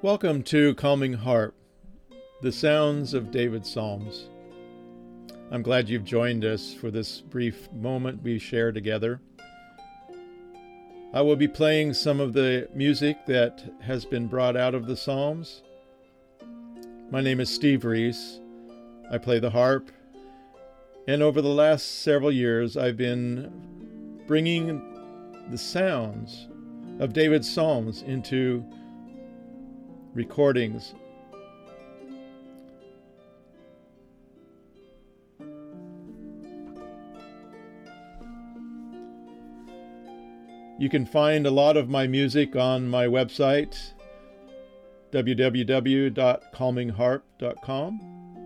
Welcome to Calming Harp, the sounds of David's Psalms. I'm glad you've joined us for this brief moment we share together. I will be playing some of the music that has been brought out of the Psalms. My name is Steve Reese. I play the harp, and over the last several years I've been bringing the sounds of David's Psalms into recordings. You can find a lot of my music on my website, www.calmingharp.com.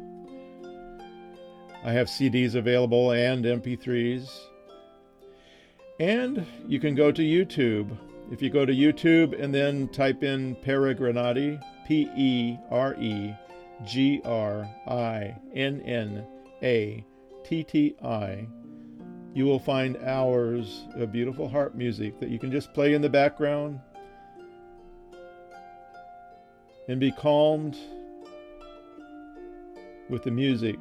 I have CDs available and MP3s. And you can go to YouTube. If you go to YouTube and then type in Peregrinati, Peregrinnatti, you will find hours of beautiful harp music that you can just play in the background and be calmed with the music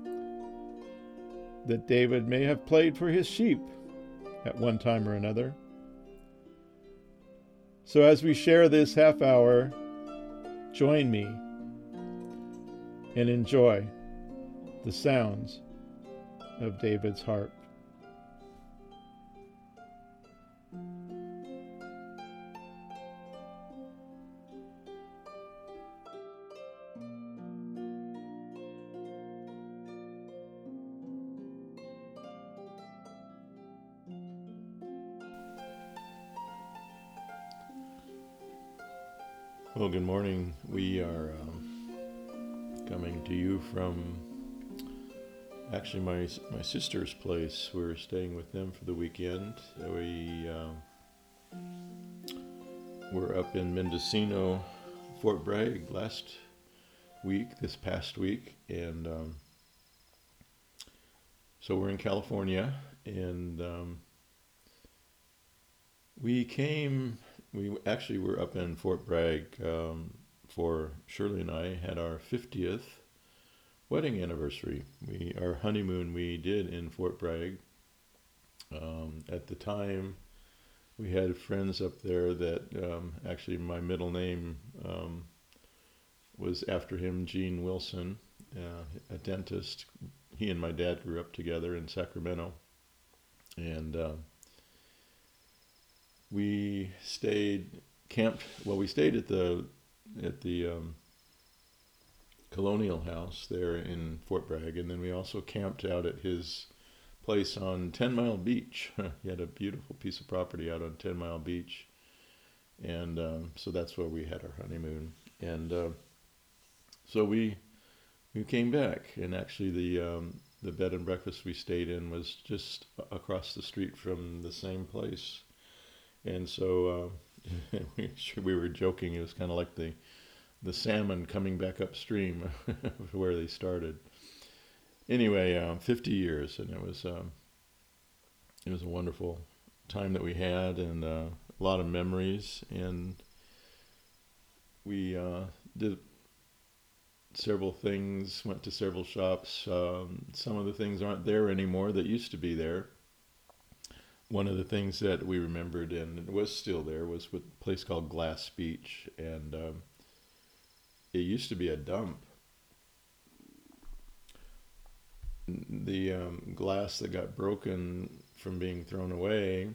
that David may have played for his sheep at one time or another. So as we share this half hour, join me and enjoy the sounds of David's harp. Well, good morning. We are coming to you from actually my sister's place. We're staying with them for the weekend. We were up in Mendocino, Fort Bragg this past week, and so we're in California, and we actually were up in Fort Bragg for Shirley and I had our 50th wedding anniversary. Our honeymoon we did in Fort Bragg. At the time, we had friends up there that actually my middle name was after him, Gene Wilson, a dentist. He and my dad grew up together in Sacramento, and we stayed at the Colonial House there in Fort Bragg, and then we also camped out at his place on 10 Mile Beach. He had a beautiful piece of property out on 10 Mile Beach, and so that's where we had our honeymoon. And so we came back, and actually the bed and breakfast we stayed in was just across the street from the same place. And so we were joking. It was kind of like the salmon coming back upstream where they started. Anyway, 50 years, and it was a wonderful time that we had, and a lot of memories. And we did several things, went to several shops. Some of the things aren't there anymore that used to be there. One of the things that we remembered and was still there was a place called Glass Beach, and it used to be a dump. The glass that got broken from being thrown away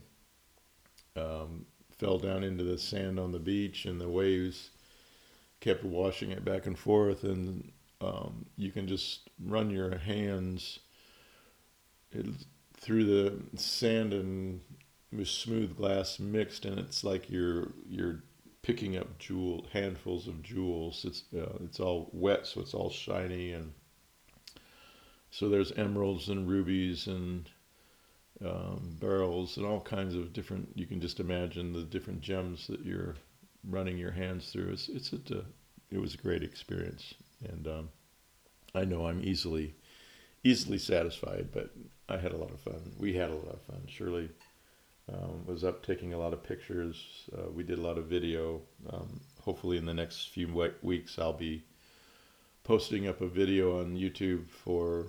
fell down into the sand on the beach, and the waves kept washing it back and forth, and you can just run your hands through the sand and with smooth glass mixed, and it's like you're picking up handfuls of jewels. It's all wet, so it's all shiny, and so there's emeralds and rubies and beryls and all kinds of different. You can just imagine the different gems that you're running your hands through. It was a great experience, and I know I'm easily satisfied, but I had a lot of fun. We had a lot of fun. Shirley was up taking a lot of pictures. We did a lot of video. hopefully in the next few weeks I'll be posting up a video on YouTube for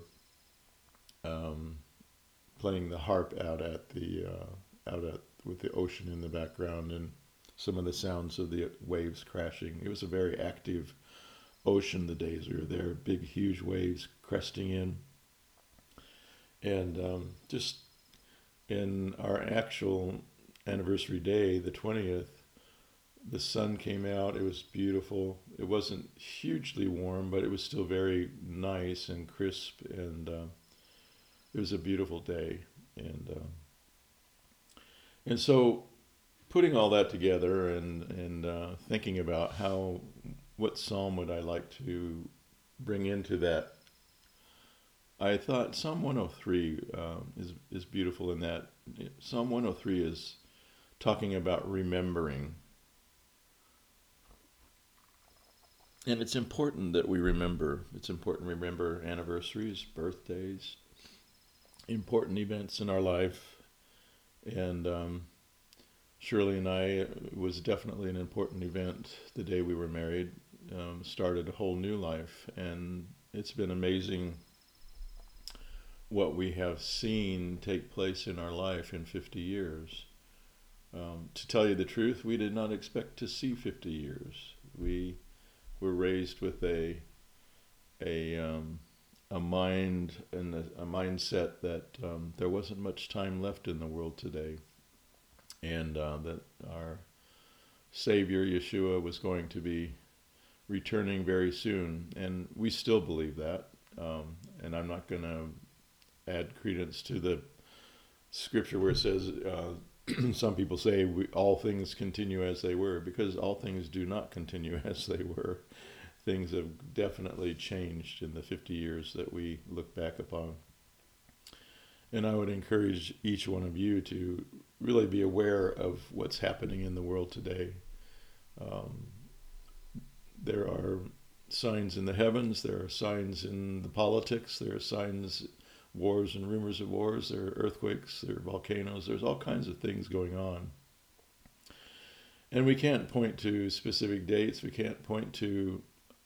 playing the harp out at with the ocean in the background and some of the sounds of the waves crashing. It was a very active ocean the days we were there, big huge waves cresting in. And just in our actual anniversary day, the 20th, the sun came out. It was beautiful. It wasn't hugely warm, but it was still very nice and crisp, and it was a beautiful day. And so putting all that together and thinking about what psalm would I like to bring into that, I thought Psalm 103 is beautiful in that Psalm 103 is talking about remembering. And it's important that we remember. It's important to remember anniversaries, birthdays, important events in our life. And Shirley and I, it was definitely an important event the day we were married. Started a whole new life. And it's been amazing what we have seen take place in our life in 50 years. To tell you the truth, we did not expect to see 50 years. We were raised with a mind and a mindset that there wasn't much time left in the world today, and that our Savior Yeshua was going to be returning very soon, and we still believe that. And I'm not going to add credence to the scripture where it says some people say all things continue as they were, because all things do not continue as they were. Things have definitely changed in the 50 years that we look back upon. And I would encourage each one of you to really be aware of what's happening in the world today. There are signs in the heavens, there are signs in the politics, there are signs, wars and rumors of wars, there are earthquakes, there are volcanoes, there's all kinds of things going on. And we can't point to specific dates, we can't point to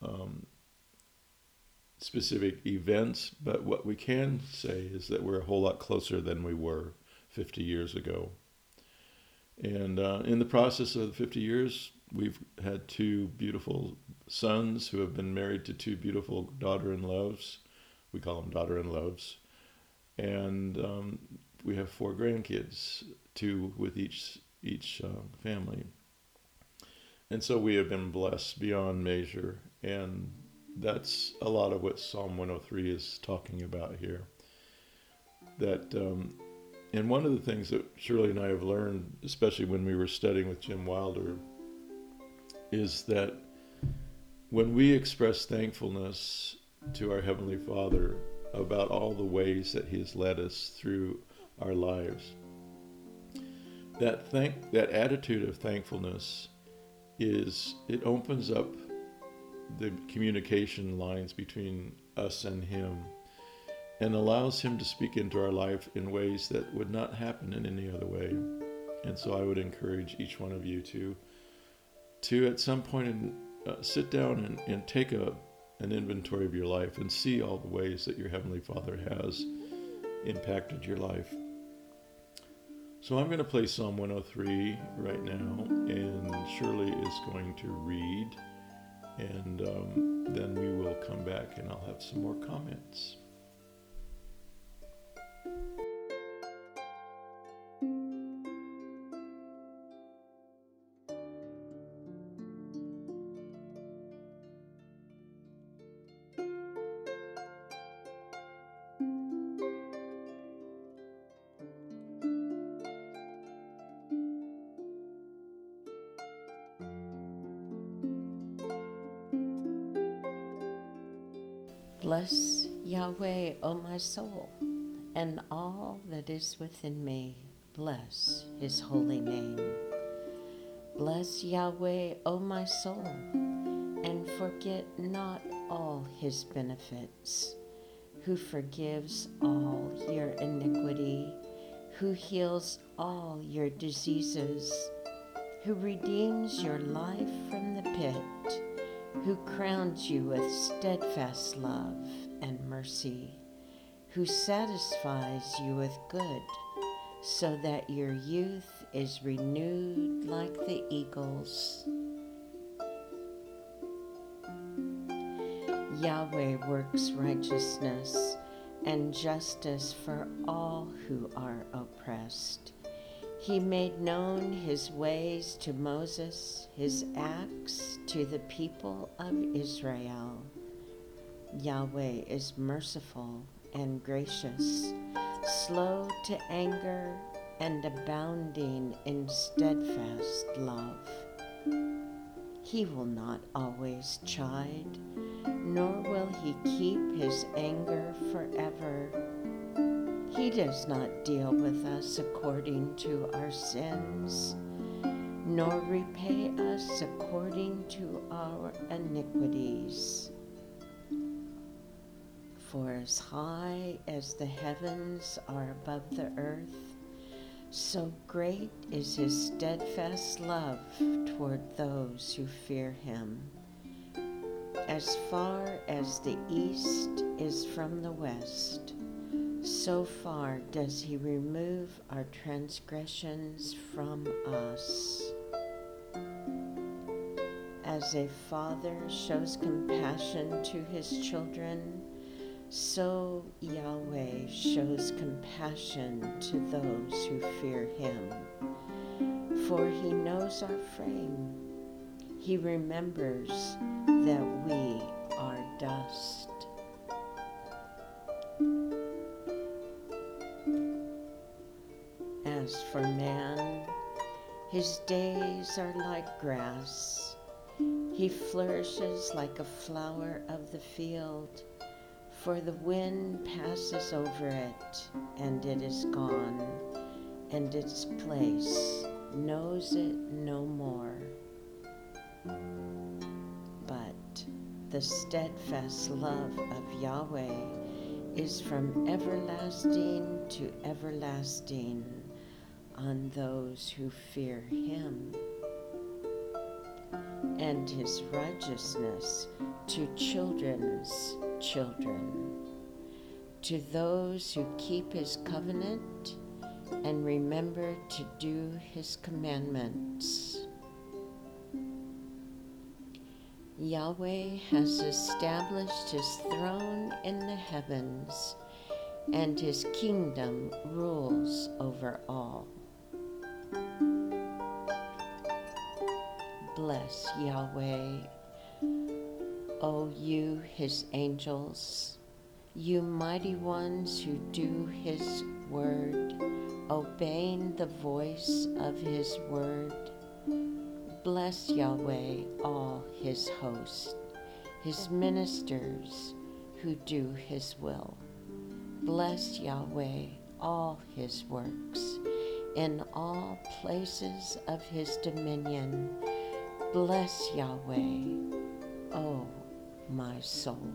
specific events, but what we can say is that we're a whole lot closer than we were 50 years ago. And in the process of the 50 years, we've had two beautiful sons who have been married to two beautiful daughter-in-laws. We call them daughter-in-laws. And we have 4 grandkids, 2 with each family. And so we have been blessed beyond measure. And that's a lot of what Psalm 103 is talking about here. That, and one of the things that Shirley and I have learned, especially when we were studying with Jim Wilder, is that when we express thankfulness to our Heavenly Father about all the ways that He has led us through our lives, that attitude of thankfulness it opens up the communication lines between us and Him and allows Him to speak into our life in ways that would not happen in any other way. And so I would encourage each one of you to at some point sit down and take an inventory of your life and see all the ways that your Heavenly Father has impacted your life. So I'm going to play Psalm 103 right now, and Shirley is going to read, and then we will come back and I'll have some more comments. Bless Yahweh, O my soul, and all that is within me. Bless His holy name. Bless Yahweh, O my soul, and forget not all His benefits, who forgives all your iniquity, who heals all your diseases, who redeems your life from the pit, who crowns you with steadfast love and mercy, who satisfies you with good, so that your youth is renewed like the eagles. Yahweh works righteousness and justice for all who are oppressed. He made known his ways to Moses, his acts to the people of Israel. Yahweh is merciful and gracious, slow to anger, and abounding in steadfast love. He will not always chide, nor will he keep his anger forever. He does not deal with us according to our sins, nor repay us according to our iniquities. For as high as the heavens are above the earth, so great is his steadfast love toward those who fear him. As far as the east is from the west, so far does he remove our transgressions from us. As a father shows compassion to his children, so Yahweh shows compassion to those who fear him. For he knows our frame. He remembers that we are dust. As for man, his days are like grass. He flourishes like a flower of the field, for the wind passes over it, and it is gone, and its place knows it no more. But the steadfast love of Yahweh is from everlasting to everlasting on those who fear him, and his righteousness to children's children, to those who keep his covenant and remember to do his commandments. Yahweh has established his throne in the heavens, and his kingdom rules over all. Bless Yahweh, O you his angels, you mighty ones who do his word, obeying the voice of his word. Bless Yahweh, all his host, his ministers who do his will. Bless Yahweh, all his works, in all places of his dominion. Bless Yahweh, O my soul.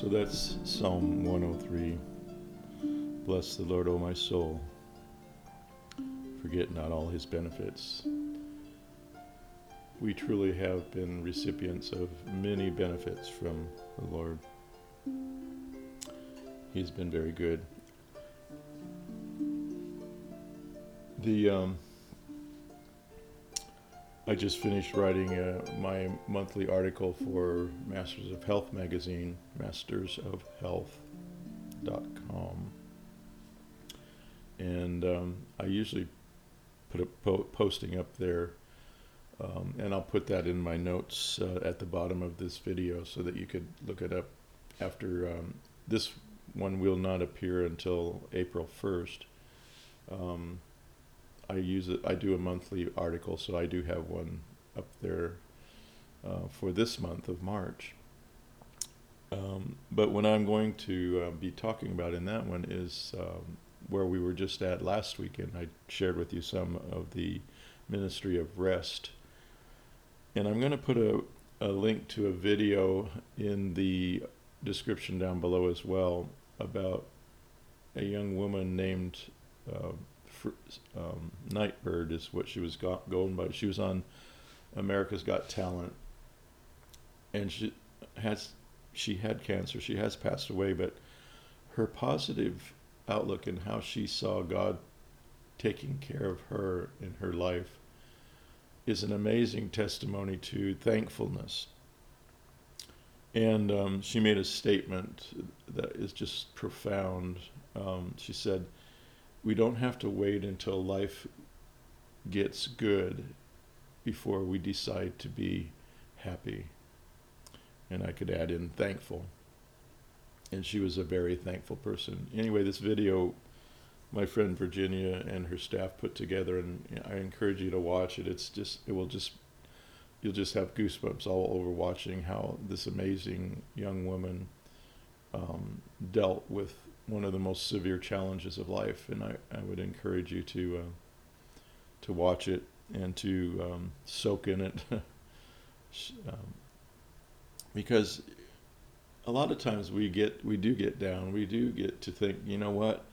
So that's Psalm 103. Bless the Lord, O my soul. Forget not all his benefits. We truly have been recipients of many benefits from the Lord. He's been very good. I just finished writing my monthly article for Masters of Health magazine, mastersofhealth.com. And I usually put a posting up there, and I'll put that in my notes at the bottom of this video so that you could look it up after. This one will not appear until April 1st. I do a monthly article, so I do have one up there for this month of March. But what I'm going to be talking about in that one is where we were just at last weekend. I shared with you some of the Ministry of Rest. And I'm going to put a link to a video in the description down below as well about a young woman named Nightbird is what she was going by. She was on America's Got Talent, and she had cancer. She has passed away, but her positive outlook and how she saw God taking care of her in her life is an amazing testimony to thankfulness. And she made a statement that is just profound. She said, "We don't have to wait until life gets good before we decide to be happy." And I could add in thankful. And she was a very thankful person. Anyway, this video, my friend Virginia and her staff put together, and I encourage you to watch it. You'll just have goosebumps all over watching how this amazing young woman dealt with one of the most severe challenges of life. And I would encourage you to watch it and to soak in it. Because a lot of times we do get down. We do get to think, you know what?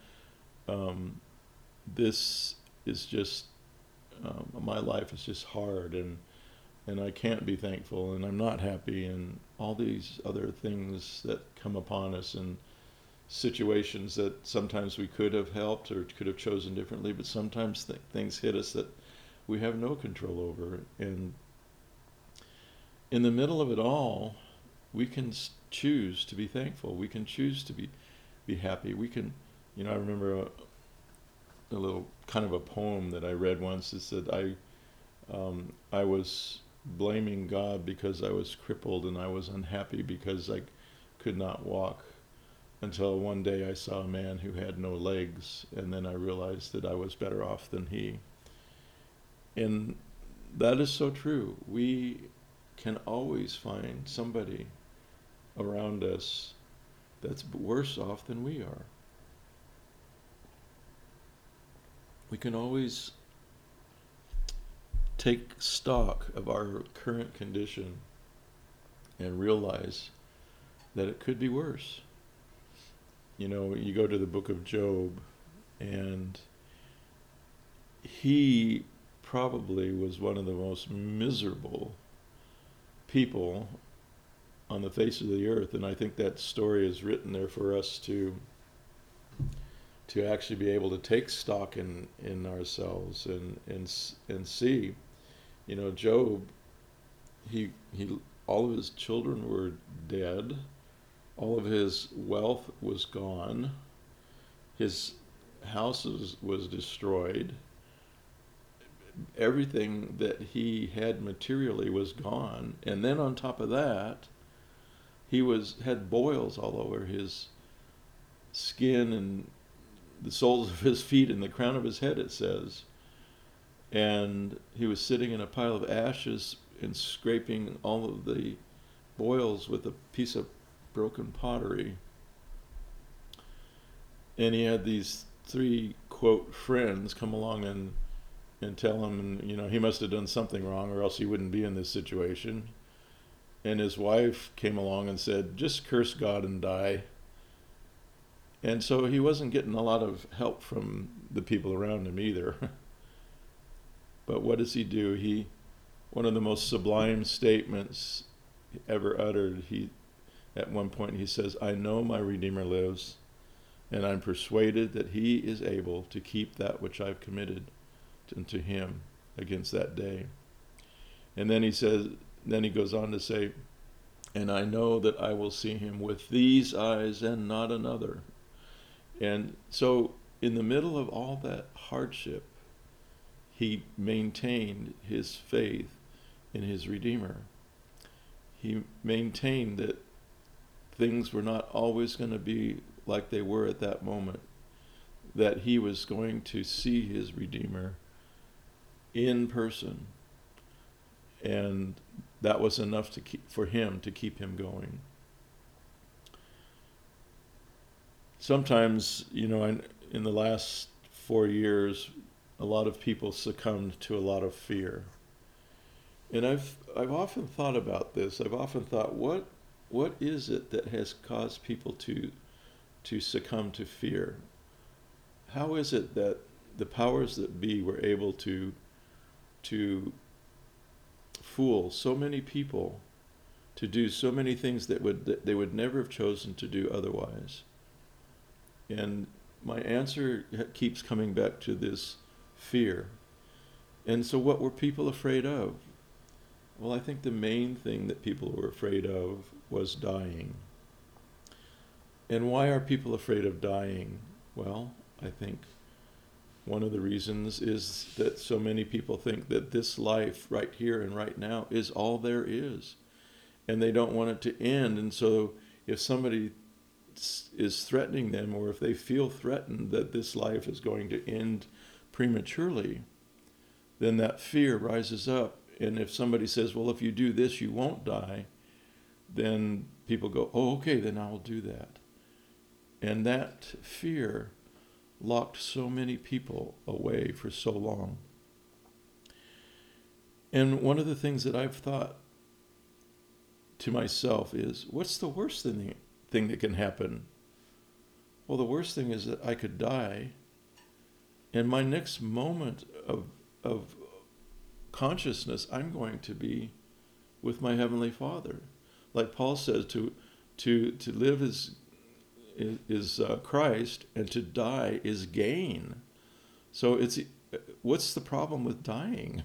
This is just my life is just hard, and I can't be thankful, and I'm not happy, and all these other things that come upon us, and situations that sometimes we could have helped or could have chosen differently, but sometimes things hit us that we have no control over. And in the middle of it all, we can choose to be thankful. We can choose to be happy. We can, I remember a little kind of a poem that I read once. It said, I was blaming God because I was crippled, and I was unhappy because I could not walk, until one day I saw a man who had no legs, and then I realized that I was better off than he. And that is so true. We can always find somebody around us that's worse off than we are. We can always take stock of our current condition and realize that it could be worse. You go to the book of Job, and he probably was one of the most miserable people on the face of the earth, and I think that story is written there for us to actually be able to take stock in ourselves and see. Job, he all of his children were dead, all of his wealth was gone, his house was destroyed, everything that he had materially was gone, and then on top of that, he had boils all over his skin and the soles of his feet and the crown of his head, it says. And he was sitting in a pile of ashes and scraping all of the boils with a piece of broken pottery. And he had these 3, quote, friends come along and tell him, he must have done something wrong or else he wouldn't be in this situation. and his wife came along and said, just curse God and die. And so he wasn't getting a lot of help from the people around him either. But what does he do? One of the most sublime statements ever uttered, at one point he says, I know my Redeemer lives, and I'm persuaded that he is able to keep that which I've committed unto him against that day. And then he goes on to say, and I know that I will see him with these eyes and not another. And so in the middle of all that hardship, he maintained his faith in his Redeemer. He maintained that things were not always going to be like they were at that moment, that he was going to see his Redeemer in person. And that was enough for him to keep him going. Sometimes, in the last 4 years, a lot of people succumbed to a lot of fear. And I've often thought about this. I've often thought, what is it that has caused people to succumb to fear? How is it that the powers that be were able to fool so many people to do so many things that they would never have chosen to do otherwise? And my answer keeps coming back to this fear. And so what were people afraid of? Well, I think the main thing that people were afraid of was dying. And why are people afraid of dying? Well, I think one of the reasons is that so many people think that this life right here and right now is all there is. And they don't want it to end. And so if somebody is threatening them, or if they feel threatened that this life is going to end prematurely, then that fear rises up. And if somebody says, well, if you do this, you won't die, then people go, oh, okay, then I'll do that. And that fear locked so many people away for so long. And one of the things that I've thought to myself is, what's the worst thing that can happen? Well, the worst thing is that I could die, and my next moment of consciousness, I'm going to be with my Heavenly Father. Like Paul says, to live is Christ, and to die is gain. So what's the problem with dying?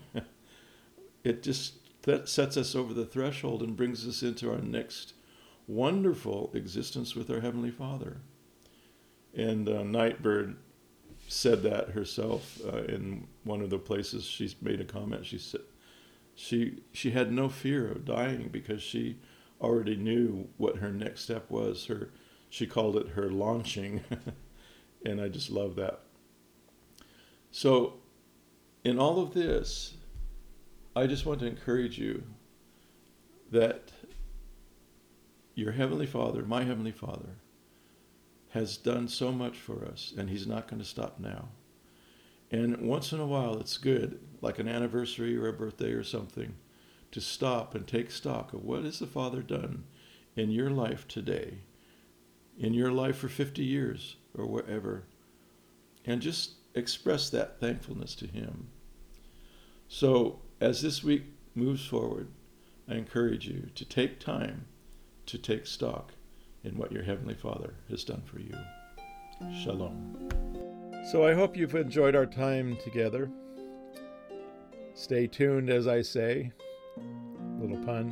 That sets us over the threshold and brings us into our next wonderful existence with our Heavenly Father. And Nightbird said that herself in one of the places. She's made a comment. She said she had no fear of dying because she already knew what her next step was. She called it her launching, and I just love that. So in all of this, I just want to encourage you that your Heavenly Father, my Heavenly Father, has done so much for us, and He's not going to stop now. And once in a while, it's good, like an anniversary or a birthday or something, to stop and take stock of what has the Father done in your life today, in your life for 50 years or wherever, and just express that thankfulness to Him. So as this week moves forward, I encourage you to take time to take stock in what your Heavenly Father has done for you. Shalom. So I hope you've enjoyed our time together. Stay tuned, as I say. Little pun.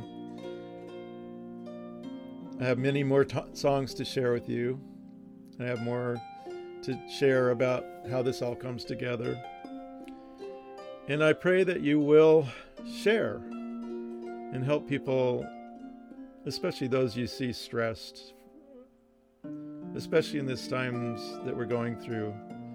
I have many more songs to share with you. I have more to share about how this all comes together. And I pray that you will share and help people, especially those you see stressed, especially in these times that we're going through.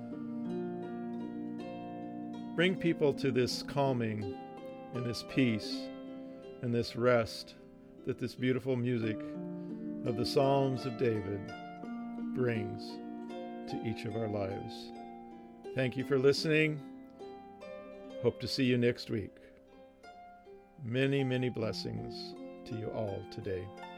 Bring people to this calming and this peace and this rest that this beautiful music of the Psalms of David brings to each of our lives. Thank you for listening. Hope to see you next week. Many, many blessings to you all today.